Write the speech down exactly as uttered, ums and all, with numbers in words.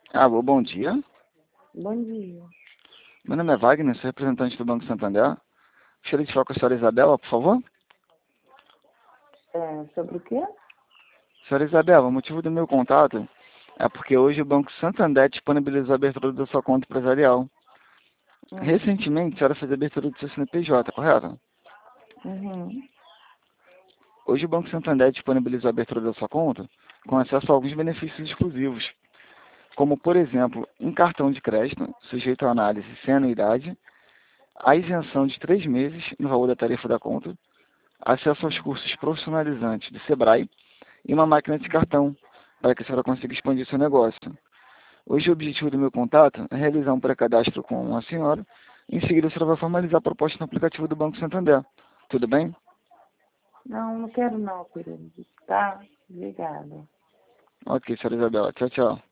Alô, bom dia. Bom dia. Meu nome é Wagner, sou representante do Banco Santander. Gostaria de falar com a senhora Isabela, por favor. É, sobre o quê? Senhora Isabela, o motivo do meu contato é porque hoje o Banco Santander disponibilizou a abertura da sua conta empresarial. Hum. Recentemente, a senhora fez a abertura do seu C N P J, correto? Uhum. Hoje o Banco Santander disponibilizou a abertura da sua conta com acesso a alguns benefícios exclusivos, como, por exemplo, um cartão de crédito sujeito à análise sem anuidade, a isenção de três meses no valor da tarifa da conta, acesso aos cursos profissionalizantes do Sebrae e uma máquina de cartão, para que a senhora consiga expandir seu negócio. Hoje o objetivo do meu contato é realizar um pré-cadastro com a senhora, em seguida a senhora vai formalizar a proposta no aplicativo do Banco Santander. Tudo bem? Não, não quero não, querido. Tá? Obrigada. Ok, senhora Isabela. Tchau, tchau.